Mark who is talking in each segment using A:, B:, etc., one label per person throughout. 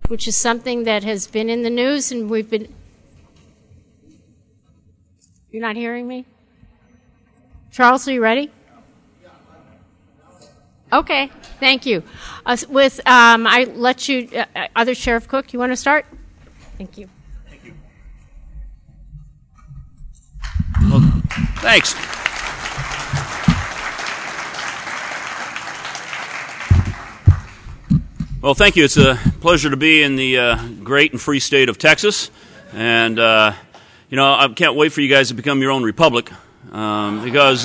A: which is something that has been in the news, and we've been... You're not hearing me? Charles, are you ready? Okay, thank you. I let you, other Sheriff Cook, you want to start? Thank you.
B: Thank you. Well, thanks. Well, thank you. It's a pleasure to be in the great and free state of Texas. And, I can't wait for you guys to become your own republic. Because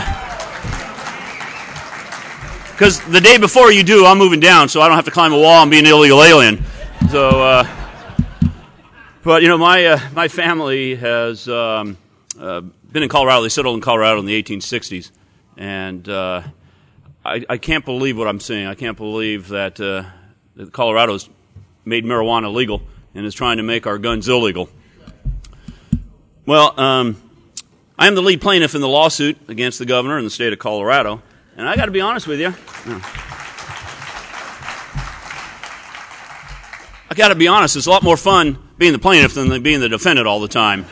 B: the day before you do, I'm moving down, so I don't have to climb a wall and be an illegal alien. So, but my family has been in Colorado. They settled in Colorado in the 1860s, and I can't believe what I'm seeing. I can't believe that Colorado's made marijuana legal and is trying to make our guns illegal. Well, I am the lead plaintiff in the lawsuit against the governor in the state of Colorado. And I got to be honest with you. I got to be honest. It's a lot more fun being the plaintiff than being the defendant all the time.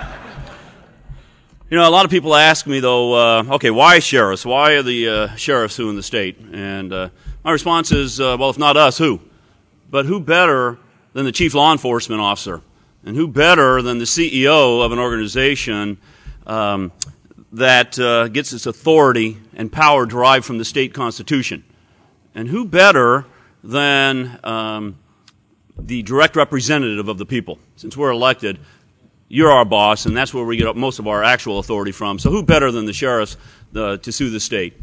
B: A lot of people ask me, though, okay, why sheriffs? Why are the sheriffs suing the state? And my response is, well, if not us, who? But who better than the chief law enforcement officer? And who better than the CEO of an organization that gets its authority and power derived from the state constitution? And who better than the direct representative of the people? Since we're elected, you're our boss, and that's where we get most of our actual authority from. So who better than the sheriffs to sue the state?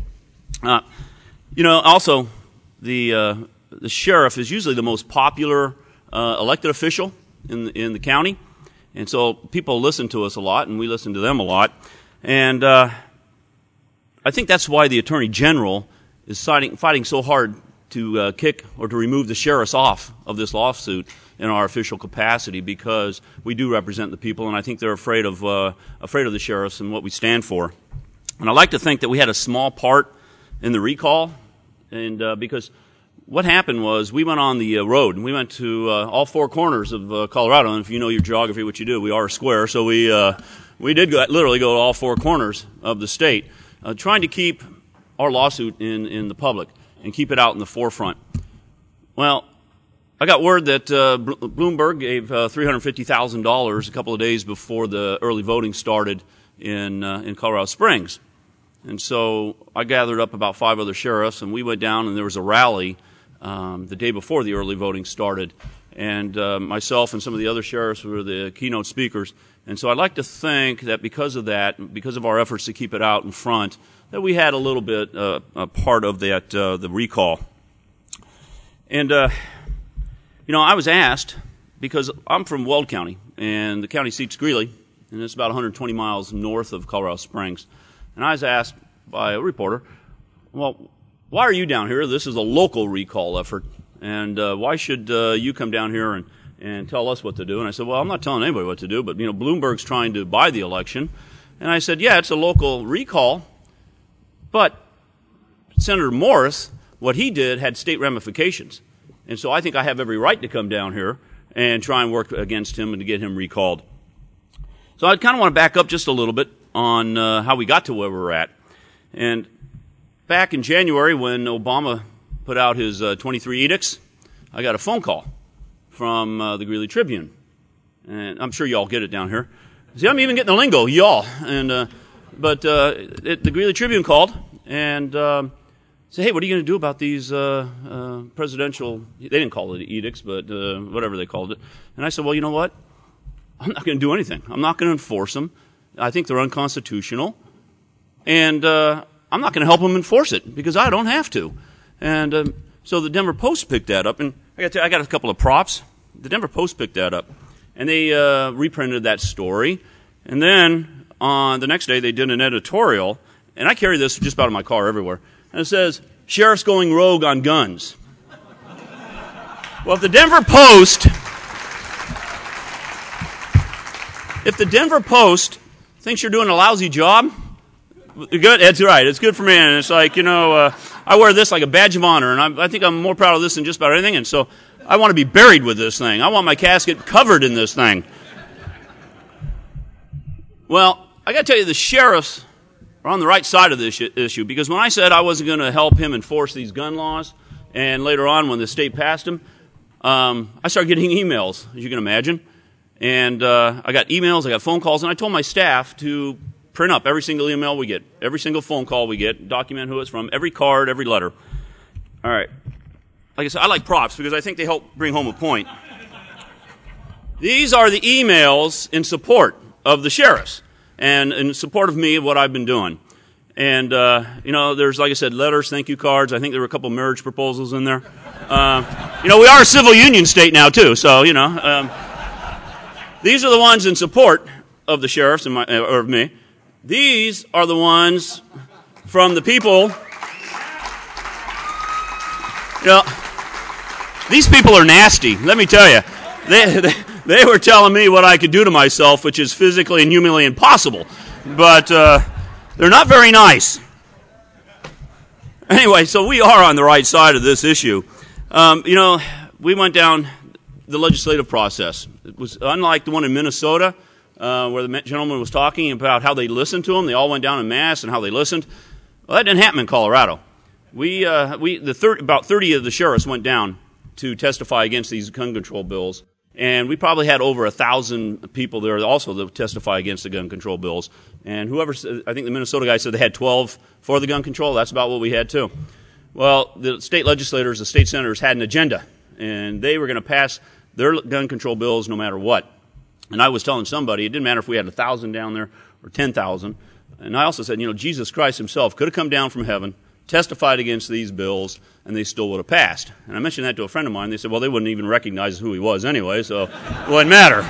B: Also, the sheriff is usually the most popular elected official in the county. And so people listen to us a lot, and we listen to them a lot. And I think that's why the Attorney General is fighting so hard to kick or to remove the sheriffs off of this lawsuit in our official capacity, because we do represent the people, and I think they're afraid of the sheriffs and what we stand for. And I like to think that we had a small part in the recall, and because what happened was we went on the road, and we went to all four corners of Colorado. And if you know your geography, what you do, we are a square, so we did literally go to all four corners of the state, trying to keep our lawsuit in the public and keep it out in the forefront. Well, I got word that Bloomberg gave $350,000 a couple of days before the early voting started in Colorado Springs. And so I gathered up about 5 other sheriffs, and we went down, and there was a rally the day before the early voting started. And myself and some of the other sheriffs were the keynote speakers. And so I'd like to think that because of that, because of our efforts to keep it out in front, that we had a little bit a part of that the recall. And I was asked, because I'm from Weld County, and the county seat's Greeley, and it's about 120 miles north of Colorado Springs. And I was asked by a reporter, well, why are you down here? This is a local recall effort, and why should you come down here and tell us what to do? And I said, well, I'm not telling anybody what to do, but Bloomberg's trying to buy the election. And I said, yeah, it's a local recall, but Senator Morris, what he did had state ramifications. And so I think I have every right to come down here and try and work against him and to get him recalled. So I kind of want to back up just a little bit on how we got to where we're at. And back in January, when Obama put out his 23 edicts, I got a phone call from the Greeley Tribune. And I'm sure y'all get it down here. See, I'm even getting the lingo, y'all. And but the Greeley Tribune called and said, hey, what are you going to do about these presidential, they didn't call it edicts, but whatever they called it. And I said, well, you know what? I'm not going to do anything. I'm not going to enforce them. I think they're unconstitutional. And I'm not going to help them enforce it because I don't have to. And so the Denver Post picked that up. And I got a couple of props. The Denver Post picked that up. And they reprinted that story. And then on the next day, they did an editorial. And I carry this just about in my car everywhere. And it says, sheriff's going rogue on guns. Well, if the Denver Post thinks you're doing a lousy job, good. That's right. It's good for me. And it's like, I wear this like a badge of honor. And I think I'm more proud of this than just about anything. And so I want to be buried with this thing. I want my casket covered in this thing. Well, I got to tell you, the sheriffs are on the right side of this issue, because when I said I wasn't going to help him enforce these gun laws, and later on when the state passed them, I started getting emails, as you can imagine. And I got emails, I got phone calls, and I told my staff to print up every single email we get, every single phone call we get, document who it's from, every card, every letter. All right. Like I said, I like props because I think they help bring home a point. These are the emails in support of the sheriffs and in support of me and what I've been doing. And, there's, like I said, letters, thank you cards. I think there were a couple marriage proposals in there. We are a civil union state now, too, so, these are the ones in support of the sheriffs and or of me. These are the ones from the people. These people are nasty, let me tell you. They were telling me what I could do to myself, which is physically and humanly impossible. But they're not very nice. Anyway, so we are on the right side of this issue. We went down the legislative process. It was unlike the one in Minnesota, where the gentleman was talking about how they listened to him. They all went down en masse and how they listened. Well, that didn't happen in Colorado. About 30 of the sheriffs went down to testify against these gun control bills. And we probably had over 1,000 people there also that testify against the gun control bills. And I think the Minnesota guy said they had 12 for the gun control. That's about what we had too. Well, the state legislators, the state senators had an agenda, and they were going to pass their gun control bills no matter what. And I was telling somebody, it didn't matter if we had 1,000 down there or 10,000. And I also said, Jesus Christ himself could have come down from heaven, testified against these bills, and they still would have passed. And I mentioned that to a friend of mine. They said, well, they wouldn't even recognize who he was anyway, so it wouldn't matter.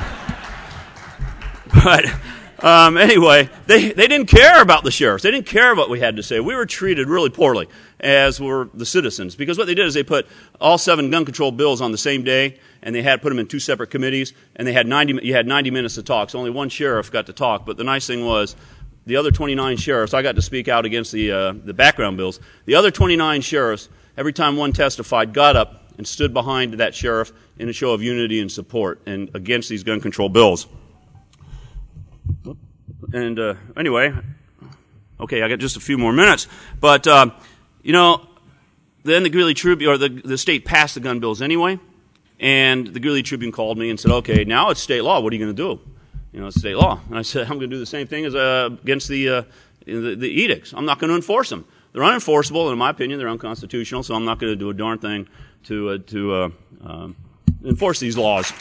B: But anyway, they didn't care about the sheriffs. They didn't care what we had to say. We were treated really poorly, as were the citizens, because what they did is they put all 7 gun control bills on the same day, and they had put them in 2 separate committees, and you had 90 minutes to talk, so only one sheriff got to talk. But the nice thing was, the other 29 sheriffs, I got to speak out against the background bills. The other 29 sheriffs, every time one testified, got up and stood behind that sheriff in a show of unity and support and against these gun control bills. And anyway, okay, I got just a few more minutes. But, then the Greeley Tribune, or the state passed the gun bills anyway, and the Greeley Tribune called me and said, okay, now it's state law. What are you going to do? It's state law. And I said, I'm going to do the same thing as against the edicts. I'm not going to enforce them. They're unenforceable, and in my opinion, they're unconstitutional, so I'm not going to do a darn thing to enforce these laws.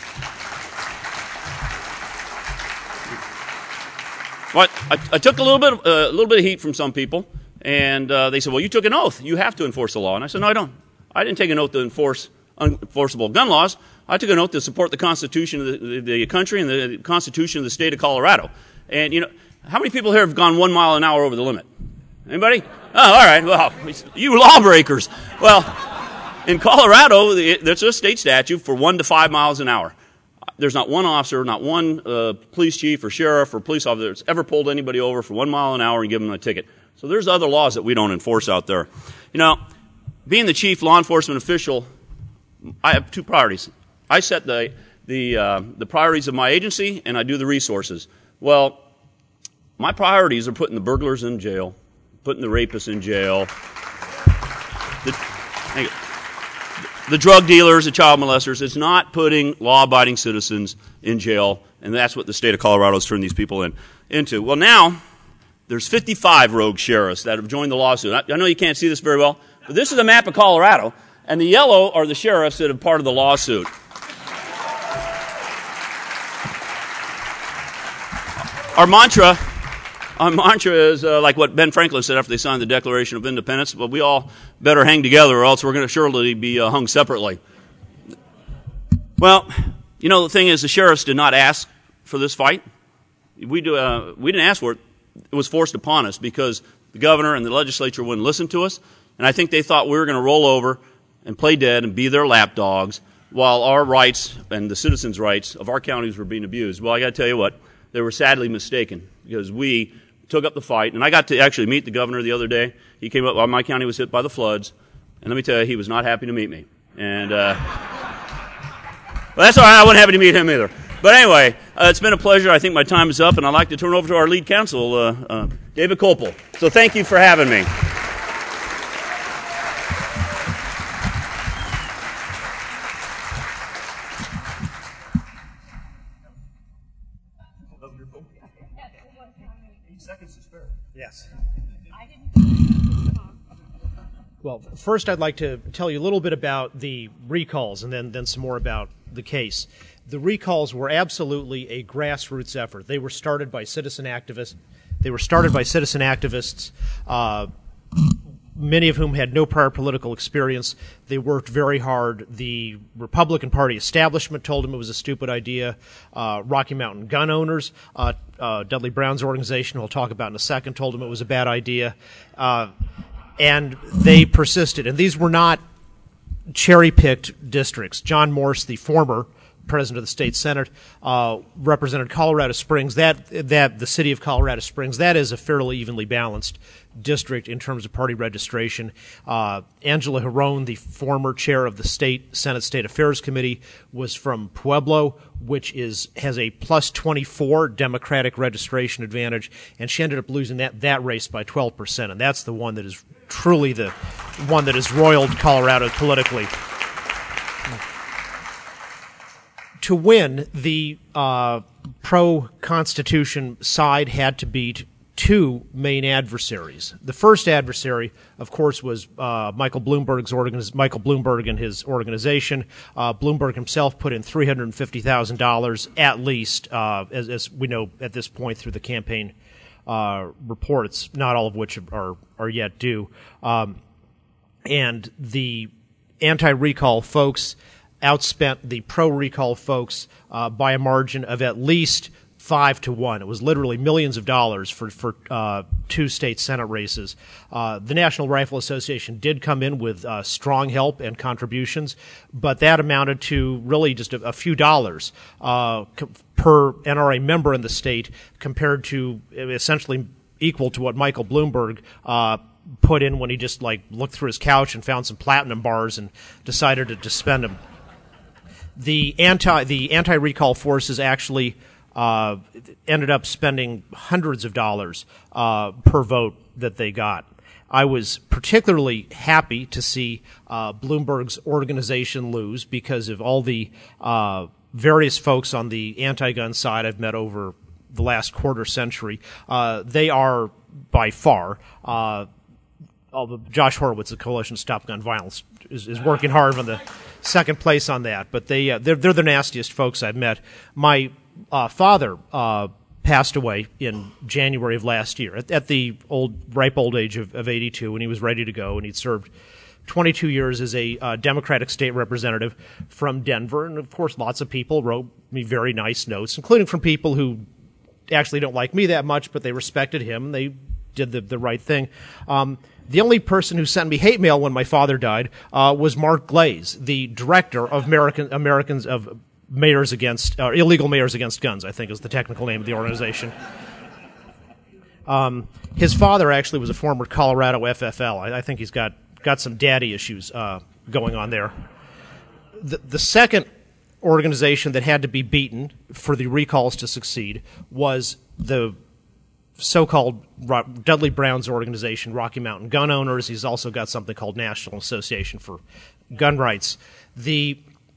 B: But I took a little bit of heat from some people, and they said, well, you took an oath. You have to enforce the law. And I said, no, I don't. I didn't take an oath to enforce unenforceable gun laws. I took an oath to support the Constitution of the country and the Constitution of the state of Colorado. And, how many people here have gone 1 mile an hour over the limit? Anybody? Oh, all right. Well, you lawbreakers. Well, in Colorado, there's a state statute for 1 to 5 miles an hour. There's not one officer, not one police chief or sheriff or police officer that's ever pulled anybody over for 1 mile an hour and given them a ticket. So there's other laws that we don't enforce out there. Being the chief law enforcement official, I have 2 priorities. I set the priorities of my agency, and I do the resources. Well, my priorities are putting the burglars in jail, putting the rapists in jail, the drug dealers, the child molesters. It's not putting law-abiding citizens in jail, and that's what the state of Colorado has turned these people into. Well, now there's 55 rogue sheriffs that have joined the lawsuit. I know you can't see this very well, but this is a map of Colorado, and the yellow are the sheriffs that are part of the lawsuit. Our mantra is like what Ben Franklin said after they signed the Declaration of Independence. Well, we all better hang together, or else we're going to surely be hung separately. Well, the thing is, the sheriffs did not ask for this fight. We didn't ask for it. It was forced upon us because the governor and the legislature wouldn't listen to us, and I think they thought we were going to roll over and play dead and be their lapdogs while our rights and the citizens' rights of our counties were being abused. Well, I got to tell you what. They were sadly mistaken because we took up the fight. And I got to actually meet the governor the other day. He came up while my county was hit by the floods. And let me tell you, he was not happy to meet me. And that's all right. I wasn't happy to meet him either. But anyway, it's been a pleasure. I think my time is up, and I'd like to turn it over to our lead counsel, David Kopel. So thank you for having me.
C: Yes. Well, first I'd like to tell you a little bit about the recalls and then some more about the case. The recalls were absolutely a grassroots effort. They were started by citizen activists. Many of whom had no prior political experience. They worked very hard. The Republican Party establishment told them it was a stupid idea. Rocky Mountain gun owners, Dudley Brown's organization, we'll talk about in a second, told them it was a bad idea. And they persisted. And these were not cherry-picked districts. John Morse, the former president of the state senate, represented Colorado Springs. That the city of Colorado Springs, that is a fairly evenly balanced district in terms of party registration. Angela Giron, the former chair of the Senate State Affairs Committee, was from Pueblo, which has a plus 24 Democratic registration advantage, and she ended up losing that race by 12%, and that's the one that is truly the one that has roiled Colorado politically. To win, the pro-Constitution side had to beat two main adversaries. The first adversary, of course, was Michael Bloomberg and his organization. Bloomberg himself put in $350,000 at least, as we know at this point through the campaign reports, not all of which are yet due. And the anti-recall folks outspent the pro-recall folks by a margin of at least 5-1. It was literally millions of dollars for two state Senate races. The National Rifle Association did come in with strong help and contributions, but that amounted to really just a few dollars per NRA member in the state, compared to essentially equal to what Michael Bloomberg put in when he just looked through his couch and found some platinum bars and decided to spend them. The anti-recall forces actually ended up spending hundreds of dollars per vote that they got. I was particularly happy to see Bloomberg's organization lose because of all the various folks on the anti-gun side I've met over the last quarter century. They are by far, Josh Horowitz, the Coalition to Stop Gun Violence, is working hard on the second place on that. But they're the nastiest folks I've met. My father passed away in January of last year at the ripe old age of 82, and he was ready to go, and he'd served 22 years as a Democratic state representative from Denver. And, of course, lots of people wrote me very nice notes, including from people who actually don't like me that much, but they respected him. They did the right thing. The only person who sent me hate mail when my father died was Mark Glaze, the director of Americans of Mayors Against Illegal Mayors Against Guns, I think is the technical name of the organization. His father actually was a former Colorado FFL. I think he's got some daddy issues going on there. The second organization that had to be beaten for the recalls to succeed was the so-called Dudley Brown's organization, Rocky Mountain Gun Owners. He's also got something called National Association for Gun Rights. To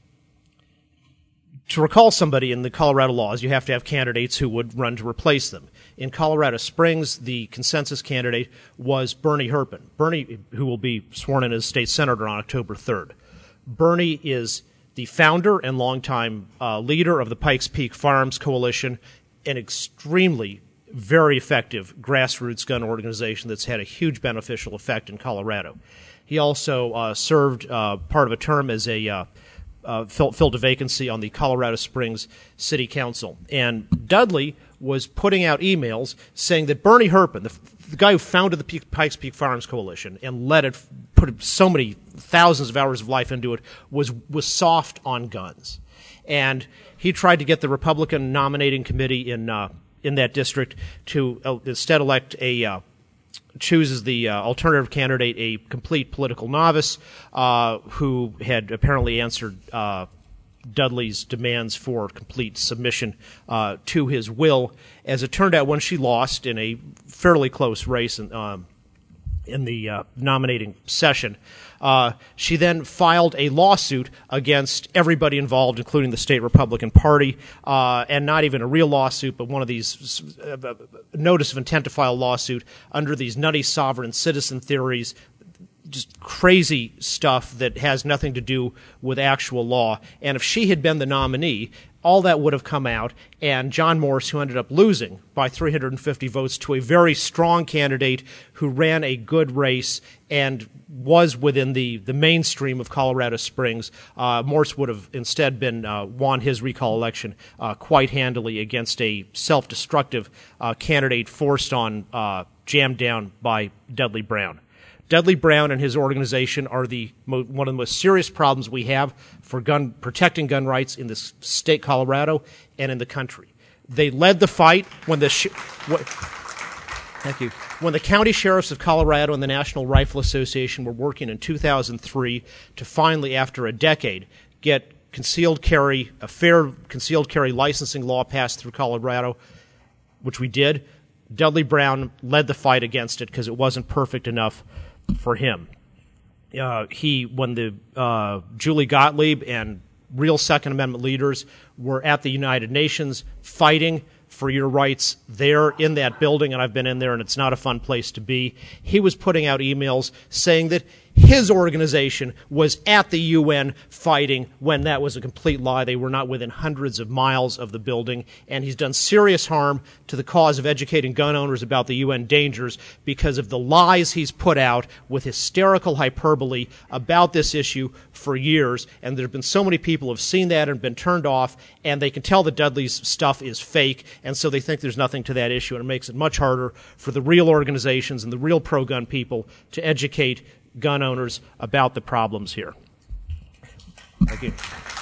C: recall somebody in the Colorado laws, you have to have candidates who would run to replace them. In Colorado Springs, the consensus candidate was Bernie Herpin. Bernie, who will be sworn in as state senator on October 3rd. Bernie is the founder and longtime leader of the Pikes Peak Farms Coalition, an extremely very effective grassroots gun organization that's had a huge beneficial effect in Colorado. He also served part of a term as filled a vacancy on the Colorado Springs City Council. And Dudley was putting out emails saying that Bernie Herpin, the guy who founded the Pikes Peak Farms Coalition and put so many thousands of hours of life into it, was soft on guns. And he tried to get the Republican nominating committee in that district to instead choose as the alternative candidate a complete political novice who had apparently answered Dudley's demands for complete submission to his will. As it turned out, when she lost in a fairly close race in the nominating session, she then filed a lawsuit against everybody involved, including the state Republican Party, and not even a real lawsuit, but one of these notice of intent to file lawsuit under these nutty sovereign citizen theories, just crazy stuff that has nothing to do with actual law. And if she had been the nominee, all that would have come out, and John Morse, who ended up losing by 350 votes to a very strong candidate who ran a good race and was within the mainstream of Colorado Springs, Morse would have instead been won his recall election quite handily against a self-destructive candidate forced on, jammed down by Dudley Brown. Dudley Brown and his organization are one of the most serious problems we have for protecting gun rights in this state, Colorado, and in the country. They led the fight when when the county sheriffs of Colorado and the National Rifle Association were working in 2003 to finally, after a decade, get a fair concealed carry licensing law passed through Colorado, which we did. Dudley Brown led the fight against it because it wasn't perfect enough for him. When Julie Gottlieb and real Second Amendment leaders were at the United Nations fighting for your rights there in that building, and I've been in there, and it's not a fun place to be. He was putting out emails saying that his organization was at the UN fighting when that was a complete lie. They were not within hundreds of miles of the building, and he's done serious harm to the cause of educating gun owners about the UN dangers because of the lies he's put out with hysterical hyperbole about this issue for years. And there have been so many people who have seen that and been turned off, and they can tell that Dudley's stuff is fake, and so they think there's nothing to that issue, and it makes it much harder for the real organizations and the real pro-gun people to educate gun owners about the problems here. Thank you.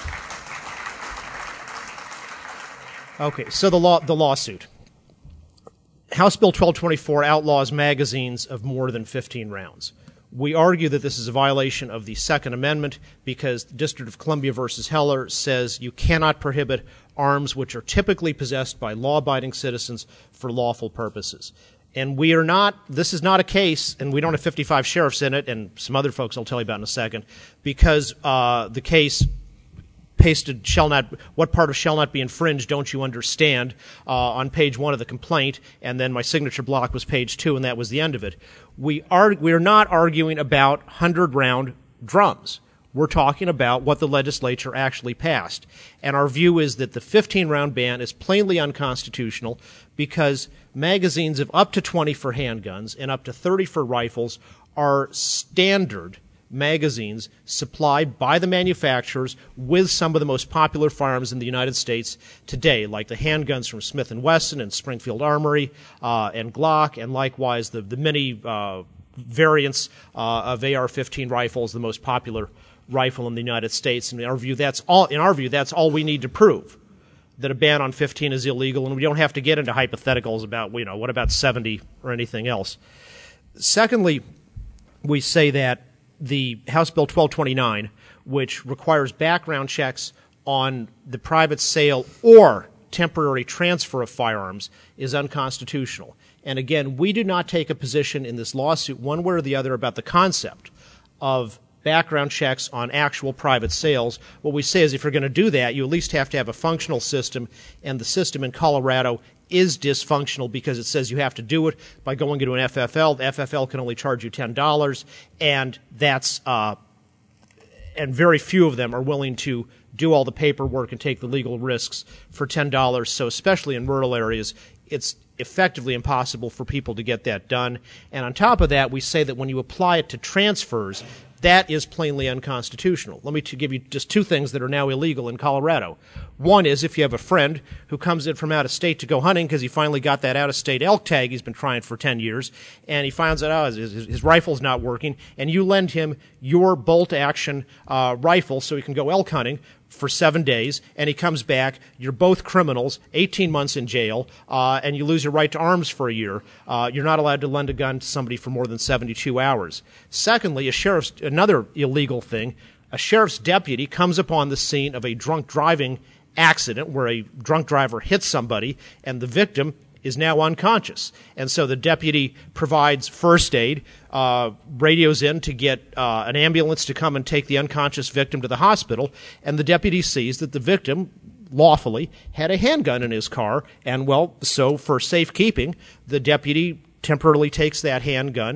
C: Okay, so the lawsuit. House Bill 1224 outlaws magazines of more than 15 rounds. We argue that this is a violation of the Second Amendment because the District of Columbia versus Heller says you cannot prohibit arms which are typically possessed by law-abiding citizens for lawful purposes. And this is not a case, and we don't have 55 sheriffs in it, and some other folks I'll tell you about in a second, because the case pasted what part of shall not be infringed don't you understand on page 1 of the complaint, and then my signature block was page 2, and that was the end of it. We are not arguing about 100-round drums. We're talking about what the legislature actually passed. And our view is that the 15-round ban is plainly unconstitutional because magazines of up to 20 for handguns and up to 30 for rifles are standard magazines supplied by the manufacturers with some of the most popular firearms in the United States today, like the handguns from Smith & Wesson and Springfield Armory and Glock, and likewise the many variants of AR-15 rifles, the most popular rifle in the United States. And in our view, that's all we need to prove, that a ban on 15 is illegal, and we don't have to get into hypotheticals about, what about 70 or anything else. Secondly, we say that the House Bill 1229, which requires background checks on the private sale or temporary transfer of firearms, is unconstitutional. And again, we do not take a position in this lawsuit one way or the other about the concept of background checks on actual private sales. What we say is if you're going to do that, you at least have to have a functional system, and the system in Colorado is dysfunctional because it says you have to do it by going into an FFL. The FFL can only charge you $10, and and very few of them are willing to do all the paperwork and take the legal risks for $10. So especially in rural areas, it's effectively impossible for people to get that done. And on top of that, we say that when you apply it to transfers, that is plainly unconstitutional. Let me give you just two things that are now illegal in Colorado. One is if you have a friend who comes in from out of state to go hunting because he finally got that out-of-state elk tag he's been trying for 10 years, and he finds out his rifle's not working, and you lend him your bolt-action rifle so he can go elk hunting for 7 days, and he comes back, you're both criminals, 18 months in jail, and you lose your right to arms for a year. You're not allowed to lend a gun to somebody for more than 72 hours. Secondly, another illegal thing, A sheriff's deputy comes upon the scene of a drunk driving accident where a drunk driver hits somebody and the victim is now unconscious. And so the deputy provides first aid, radios in to get an ambulance to come and take the unconscious victim to the hospital, and the deputy sees that the victim lawfully had a handgun in his car, and well, so for safekeeping, the deputy temporarily takes that handgun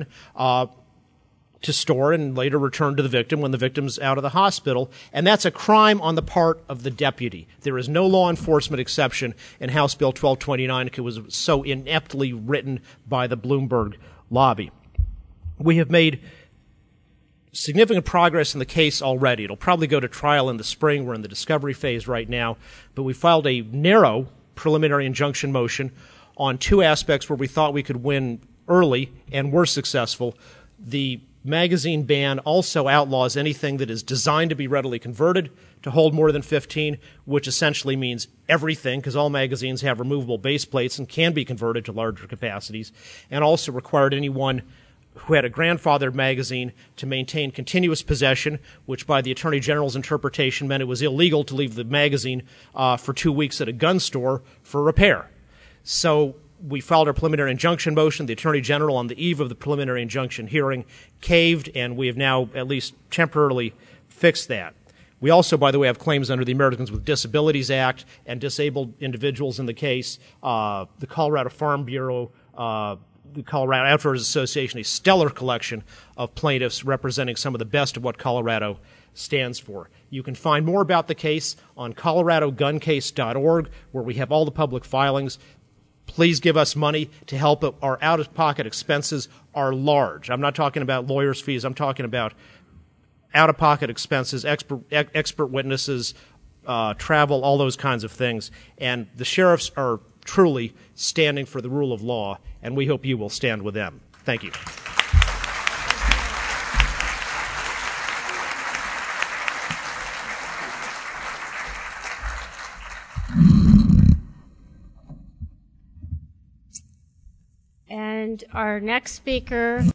C: to store and later return to the victim when the victim's out of the hospital. And that's a crime on the part of the deputy. There is no law enforcement exception in House Bill 1229 because it was so ineptly written by the Bloomberg lobby. We have made significant progress in the case already. It'll probably go to trial in the spring. We're in the discovery phase right now. But we filed a narrow preliminary injunction motion on two aspects where we thought we could win early and were successful. The magazine ban also outlaws anything that is designed to be readily converted to hold more than 15, which essentially means everything, because all magazines have removable base plates and can be converted to larger capacities, and also required anyone who had a grandfathered magazine to maintain continuous possession, which by the Attorney General's interpretation meant it was illegal to leave the magazine for 2 weeks at a gun store for repair. So we filed our preliminary injunction motion. The Attorney General, on the eve of the preliminary injunction hearing, caved, and we have now at least temporarily fixed that. We also, by the way, have claims under the Americans with Disabilities Act and disabled individuals in the case. The Colorado Farm Bureau, the Colorado Outfitters Association, a stellar collection of plaintiffs representing some of the best of what Colorado stands for. You can find more about the case on coloradoguncase.org, where we have all the public filings. Please give us money to help. Our out-of-pocket expenses are large. I'm not talking about lawyers' fees. I'm talking about out-of-pocket expenses, expert witnesses, travel, all those kinds of things. And the sheriffs are truly standing for the rule of law, and we hope you will stand with them. Thank you.
A: And our next speaker